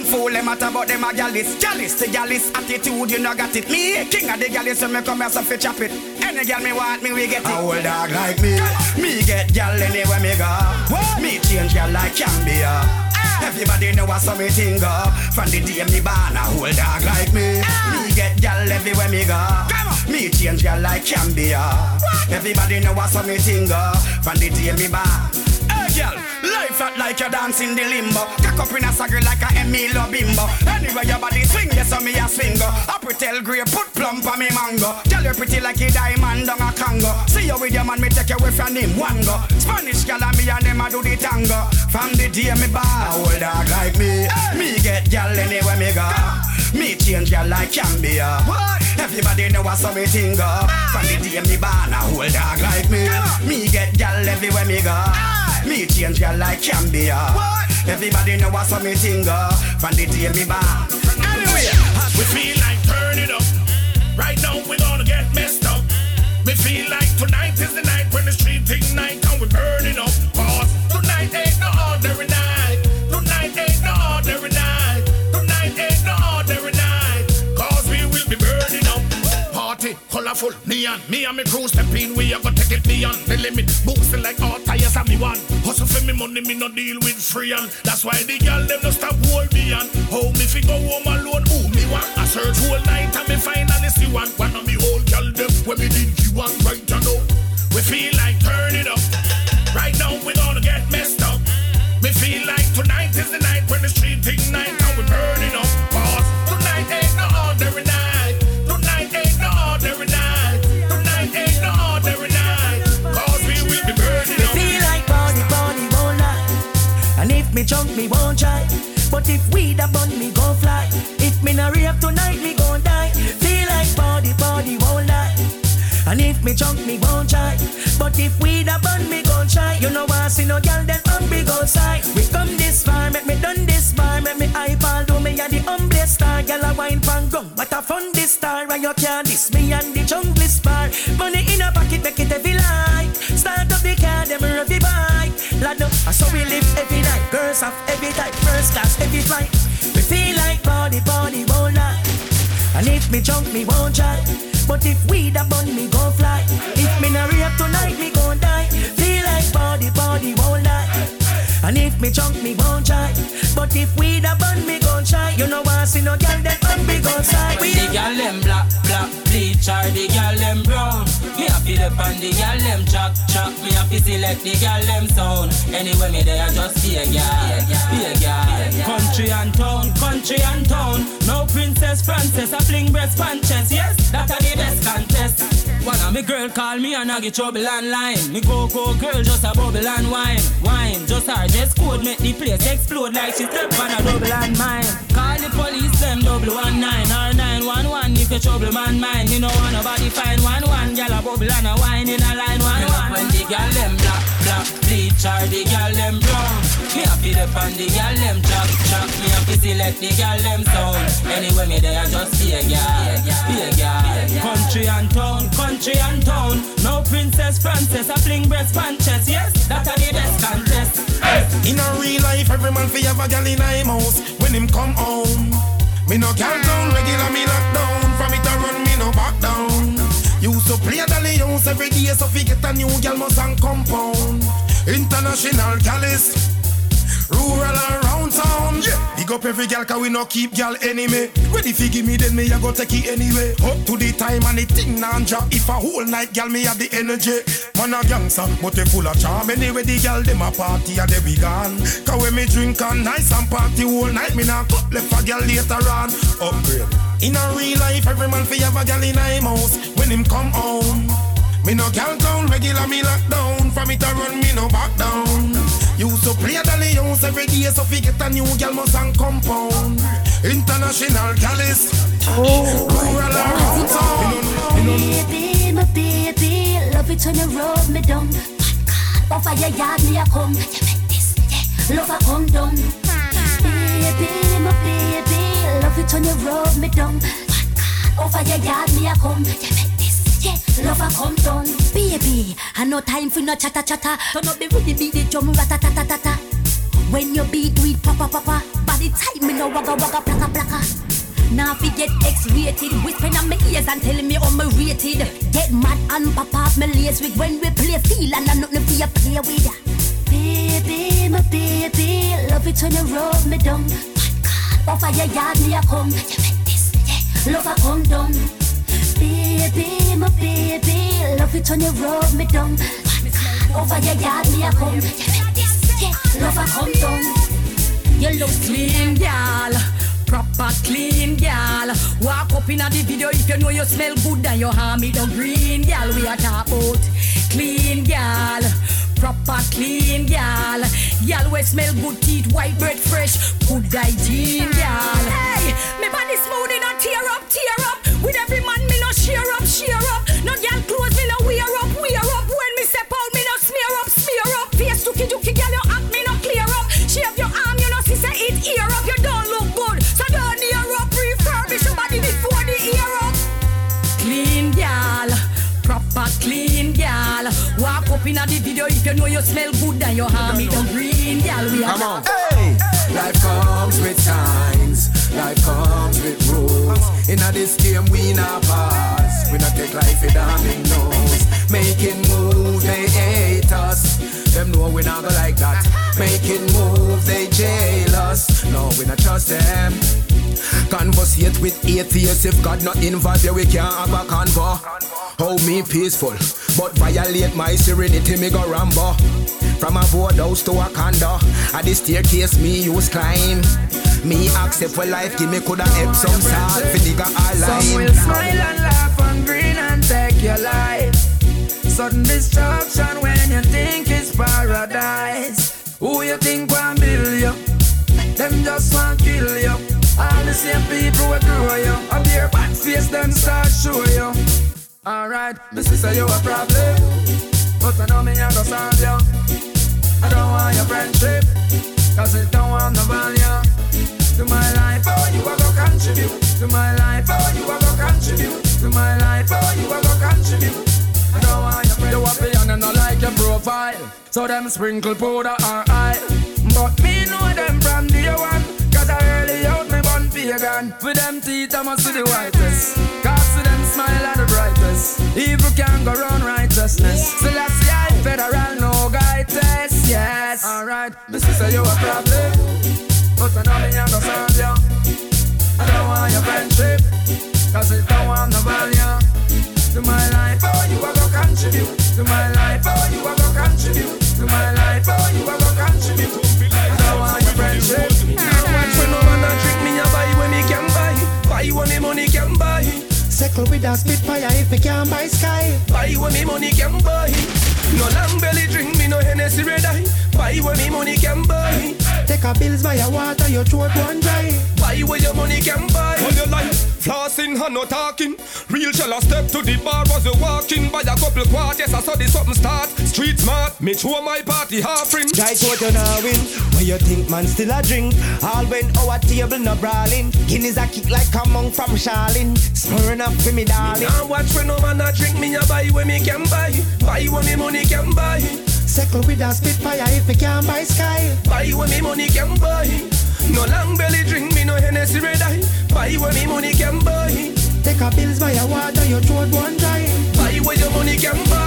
fool them at about them a gallus. Gallus, the gallus attitude, you know got it. Me, king of the gallus, so me come here so fi chop it. Any gal me want, me we get it. A old dog like me, me get gal anywhere me go. What? Me change gal like Cambia. Everybody know what's me thing go. From the day me born, a whole dog like me. Me get gal everywhere me go. Me change gal like Cambia. Everybody know what's me thing go. From the day me born. Hey gal, life flat like you dance in the limbo. Cock up in a sagre like a Emilio Bimbo. Anyway your body swing, yes so me a swing go. Apple tell grey, put plum for me mango. Gal you pretty like a diamond on a Congo. See you with your man, me take you away from him, one go. Spanish gal and me and them a do the tango. From the day me born, old dog like me. Me get gal anywhere me go. Me change gal like Cambia. Everybody know what's me thing go. From the day me born, a whole dog like me. Me get gal everywhere me go. Me change gal like Cambia. Everybody know what's me thing go. From the day me born. Anyway, we feel like turn it up. Right now we gonna get messed up. We feel like tonight is the night when the street ignite and we burning up. Cause tonight ain't no ordinary night. Tonight ain't no ordinary night. Tonight ain't no ordinary night. Cause we will be burning up. Party, colorful, neon. Me and me crew step in, we are gonna take it beyond the limit. Boosting like all tires and me one. Hustle for me money, me no deal with free and that's why the girl them no stop hold me on. How me fi go home alone, who me want? I search whole night and me finally see one. One of me old girl them, when me did you one right you know. We feel like turn it up. Right now we gonna get messed up. We feel like tonight is the night when the street ignite and we burning up. Cause tonight ain't no ordinary night. Tonight ain't no ordinary night. Tonight ain't no ordinary night. Cause we will be burning up. We feel like body won't lie. And if me junk me won't try. But if we da bun me gon' fly. If me na rave tonight me gon' die. Feel like body won't lie. And if me junk me won't try. But if we da bun me gon' try. You know I see no girl then hungry go side. We come this far, make me done this far. Make me eyeball do me a the humblest star. Girl a wine pan gum, what a fun this star. And you can't diss me and the jungle spar. Money in a pocket make it every light. Start up the car, them every bike. Lad up, so we live every night. Girls have every type, first class every flight. We feel like body won't lie. And if me junk me won't try. But if we da bun me gon' fly. If me na rave tonight me gon' die. Feel like body won't lie. And if me junk me won't try. But if we da bun me gon' try. You know I see no girl that on me gon' side. The girl them black, bleach or the girl them brown. Me a feel up on the girl them chop. Me a feel select the girl them sound. Anyway me there just be a girl. Country and town. No Princess Frances a fling breast punches. Yes, that a the best contest. One of me girl call me and I get trouble online. Me go girl just a bubble and wine. Just her dress code make the place explode like she step on a double and mine. Call the police them 019 or 911 if you trouble man mine. Me no want nobody find 11. Girl a bubble and a wine in a line 11. When the girl them black, bleach or the girl them brown. Me a feel up on the girl them chop. Me a feel select the girl them sound. Anyway me there just be a girl. Country and town. No Princess Frances a fling breast punches. Yes, that a the best contest. In a real life, every man fi have a gal in a house when him come home. Me no gal down, regular me lock down. From it a run, me no back down. Used to play Dolly House every day, so fi get a new gal must and compound. International gallus, rural around town. Big up every gal, cause we no keep gal enemy. Ready fi give me, then me a go take it anyway. Up to the time and the thing nan drop. If a whole night gal me have the energy. Man a gangster, but they full of charm. Anyway the gal them a party and they be gone. Cause when me drink and nice and party whole night, me nah cut left a gal later on. Upgrade. In a real life, every man fi have a gal in a house when him come home. Me no gal down, regular me lock down. From it a run, me no back down. Used to play Dolly House every day, so fi get a new gal must and compound. International gallus, rural around town. Baby, my baby, love it when you rub me down. Off of your yard, me a come. You make this, yeah, love a come down. Baby, my baby, love it when you rub me down. Off of your yard, me a come. You make this, yeah, love a come down. Baby, I no time for no chatter. Turn up the rhythm, beat the drum, ratatatata. When you beat, do it papa. the time me no wagga wagga plaka plaka. Now fi get X-rated, whispering on my ears and telling me how me rated. Get mad and pop off my lace wig when we play feel and I'm nothing for you play with. Baby, my baby, love it when you rub me down. Off of your yard me a come, you make this, yeah, love a come down. Baby, my baby, love it when you rub me down. Off of your yard me a come, you make this, yeah, love a come down. You look Clean gal, proper clean gal. Walk up in a the video if you know you smell good and your hand me the green gal. We are talk about clean gal, proper clean gal. Gal we smell good teeth, white bread fresh, good hygiene gal. Hey, me body smooth and tear up. With every man me no share up. No gal clothes me no wear up. When me step out me no smear up. Face to kijuki gal you act me no clear up. Shave your arm you know she say it ear up. You don't look good, so don't ear up. Refurbish your body before the ear up. Clean gal, proper clean gal. Walk up in a the video if you know you smell good and your hand me the green gal. We are come on. Hey, life comes with signs. Life comes with rules. In a this game we not pass. We not take life in dominoes. Making move, they hate us. Them know we not go like that. Making move, they jail us. No, we not trust them. Conversate with atheists. If God not involved, yeah, we can't have a convo. Hold me peaceful, but violate my serenity, me go rambo. From a boardhouse to a condo, at the staircase me use climb. Me accept for life, give me coulda Epsom salt, vinegar or lime. Some will smile and laugh and grin and take your life. Sudden destruction when you think it's paradise. Who you think want build you? Them just want kill you. All the same people will grow you. Up your back face them start show you. Alright, me sister you a problem, but I know me I go solve you. I don't want your friendship, cause it don't want no value. To my life, oh you a go contribute. To my life, oh you a go contribute. To my life, oh you a go contribute. I don't want your friendship. You a piano and I like your profile, so them sprinkle powder or oil. But me know them from day one, cause I early out me born pagan. With them teeth I must see the whitest, cause to them smile are the brightest. Evil can't go round righteousness. So let's see I federal no guy test, yes. Alright, me sister you a problem, but I know me I go solve you. I don't want your friendship, cause it don't want no value. To my life, oh you a go contribute. To my life, oh you a go contribute. To my life, oh you a go contribute. I don't want your friendship. When no man a trick me, I buy when me can buy. Buy when me money can buy. Circle with a spitfire if we can't buy sky. Buy when me money can buy. No long belly drink me no Hennessy red eye. Buy when me money can buy. Take a bills by your water, your throat one dry. Buy when your money can buy. Hold your life, flossing and no talking. Real shall I step to the bar was you walking. By a couple quarts, yes I saw this something start. Street smart, me show my party half-ring. Guys what you now win, where you think man still a drink. All when our table no brawling. Guineas a kick like a monk from Charlene. Spurring up for me darling. Now watch when no man a drink me a buy when me can buy. Buy when me money can buy. Circle with a spitfire if we can't buy sky. Buy when me money can buy. No long belly drink me no Hennessy red eye. Buy when me money can buy. Take a bills by your water, your throat one dry. Buy when your money can buy.